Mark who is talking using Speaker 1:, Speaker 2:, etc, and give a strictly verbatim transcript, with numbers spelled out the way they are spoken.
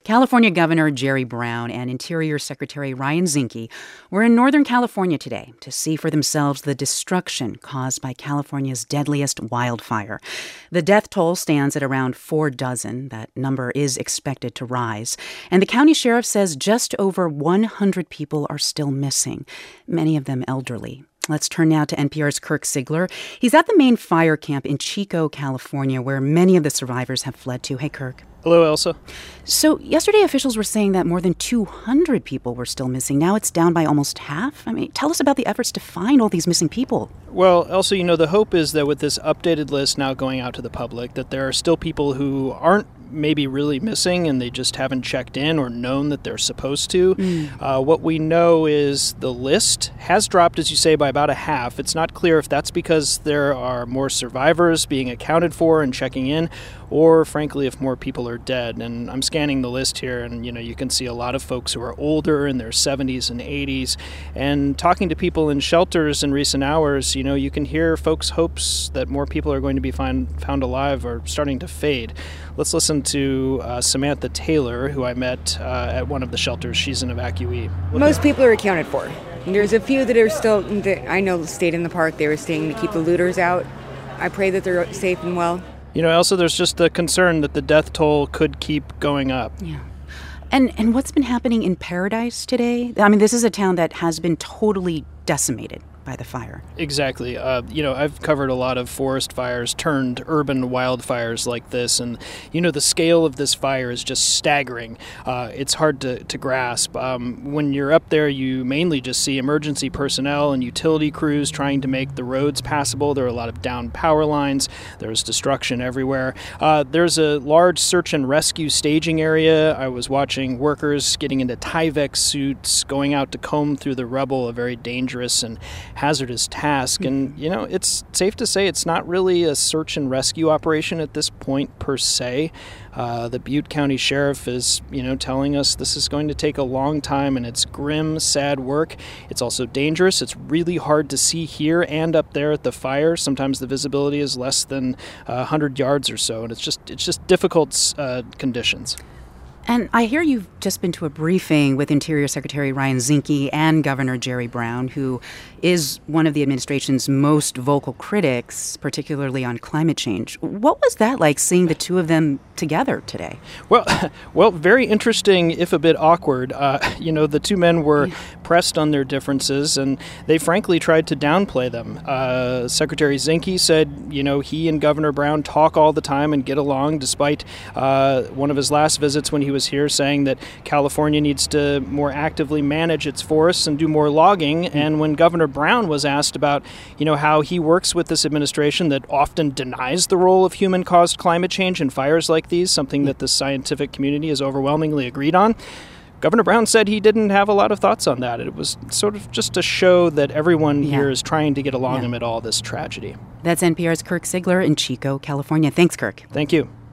Speaker 1: California Governor Jerry Brown and Interior Secretary Ryan Zinke were in Northern California today to see for themselves the destruction caused by California's deadliest wildfire. The death toll stands at around four dozen. That number is expected to rise. And the county sheriff says just over one hundred people are still missing, many of them elderly. Let's turn now to N P R's Kirk Siegler. He's at the main fire camp in Chico, California, where many of the survivors have fled to. Hey, Kirk.
Speaker 2: Hello, Elsa.
Speaker 1: So yesterday, officials were saying that more than two hundred people were still missing. Now it's down by almost half. I mean, tell us about the efforts to find all these missing people.
Speaker 2: Well, Elsa, you know, the hope is that with this updated list now going out to the public, that there are still people who aren't maybe really missing and they just haven't checked in or known that they're supposed to. Mm. Uh, what we know is the list has dropped, as you say, by about a half. It's not clear if that's because there are more survivors being accounted for and checking in, or frankly, if more people are dead. And I'm scanning the list here, and you know, you can see a lot of folks who are older in their seventies and eighties. And talking to people in shelters in recent hours, you know, you can hear folks' hopes that more people are going to be find, found alive are starting to fade. Let's listen to uh, Samantha Taylor, who I met uh, at one of the shelters. She's an evacuee.
Speaker 3: Most people are accounted for. There's a few that are still, that I know, stayed in the park. They were staying to keep the looters out. I pray that they're safe and well.
Speaker 2: You know, Elsa, there's just the concern that the death toll could keep going up.
Speaker 1: Yeah. And and what's been happening in Paradise today? I mean, this is a town that has been totally decimated by the fire.
Speaker 2: Exactly. Uh, you know, I've covered a lot of forest fires turned urban wildfires like this, and, you know, the scale of this fire is just staggering. Uh, it's hard to, to grasp. Um, when you're up there, you mainly just see emergency personnel and utility crews trying to make the roads passable. There are a lot of downed power lines. There's destruction everywhere. Uh, there's a large search and rescue staging area. I was watching workers getting into Tyvek suits, going out to comb through the rubble, a very dangerous and hazardous task. And, you know, it's safe to say it's not really a search and rescue operation at this point per se. Uh, the Butte County Sheriff is, you know, telling us this is going to take a long time, and it's grim, sad work. It's also dangerous. It's really hard to see here and up there at the fire. Sometimes the visibility is less than uh, one hundred yards or so, and it's just it's just difficult uh, conditions.
Speaker 1: And I hear you've just been to a briefing with Interior Secretary Ryan Zinke and Governor Jerry Brown, who is one of the administration's most vocal critics, particularly on climate change. What was that like, seeing the two of them together today?
Speaker 2: Well, well, very interesting, if a bit awkward. Uh, you know, the two men were pressed on their differences, and they frankly tried to downplay them. Uh, Secretary Zinke said, you know, he and Governor Brown talk all the time and get along, despite uh, one of his last visits when he was here saying that California needs to more actively manage its forests and do more logging. And when Governor Brown was asked about, you know, how he works with this administration that often denies the role of human-caused climate change in fires like these, something that the scientific community has overwhelmingly agreed on, Governor Brown said he didn't have a lot of thoughts on that. It was sort of just to show that everyone yeah. here is trying to get along yeah. amid all this tragedy.
Speaker 1: That's N P R's Kirk Siegler in Chico, California. Thanks, Kirk.
Speaker 2: Thank you.